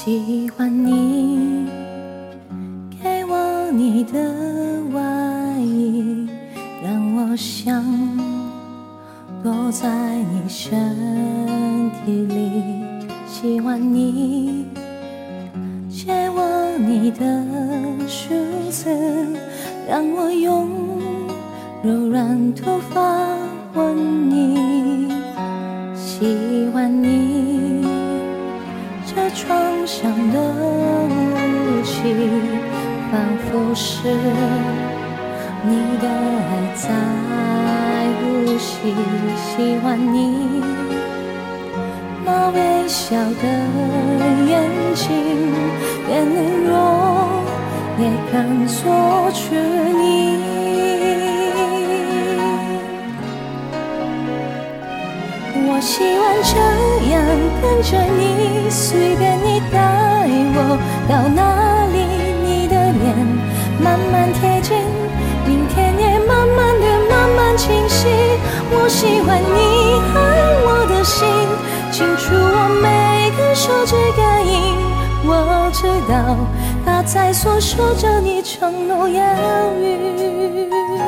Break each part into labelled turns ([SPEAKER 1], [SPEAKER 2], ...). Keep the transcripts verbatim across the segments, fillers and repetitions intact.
[SPEAKER 1] 喜欢你给我你的外衣，让我想躲在你身体里。喜欢你借我你的梳子，让我用柔软头发吻你。喜欢你这床上的雾气，仿佛是你的爱在呼吸。喜欢你那微笑的眼睛，也能弱也敢做出你。我喜欢这样跟着你，随便你带我到哪里，你的脸慢慢贴近，明天也慢慢的慢慢清晰。我喜欢你爱我的心，清楚我每个手指感应。我知道它在诉说着你承诺要语。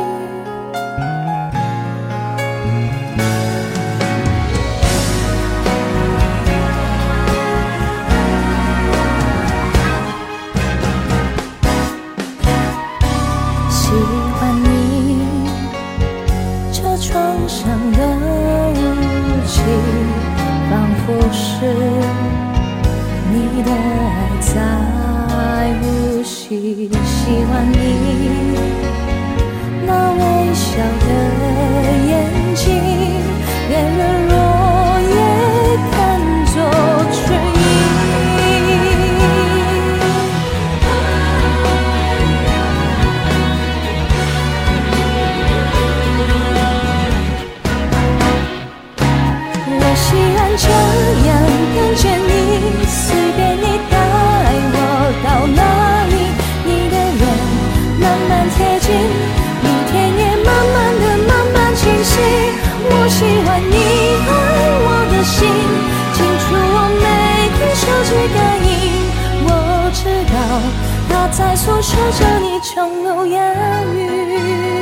[SPEAKER 1] 喜欢你这床上的雾气，仿佛是你的爱在呼吸。喜欢你那微笑的眼睛，越软弱也敢做出意。我喜欢这样跟着你，随便你带我到哪里，你的脸慢慢贴近，明天也慢慢的慢慢清晰。我喜欢你爱我的心，清楚我每个手指感应。我知道它在诉说着你承诺要语。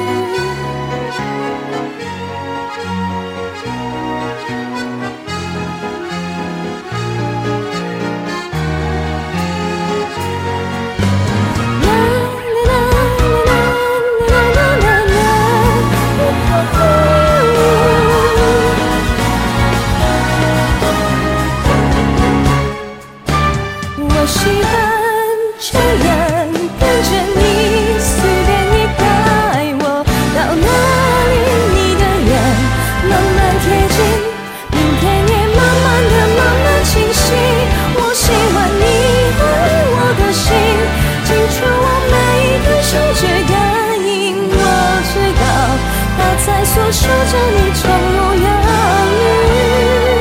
[SPEAKER 1] 我喜欢这样跟着你，随便你带我到哪里，你的脸慢慢贴近，明天也慢慢的慢慢清晰。我喜欢你爱我的心，清楚我每个手指感应。我知道它在诉说着你承诺要语。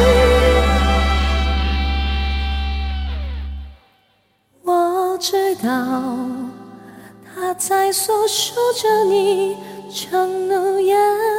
[SPEAKER 1] 我知道它在诉说着你承诺要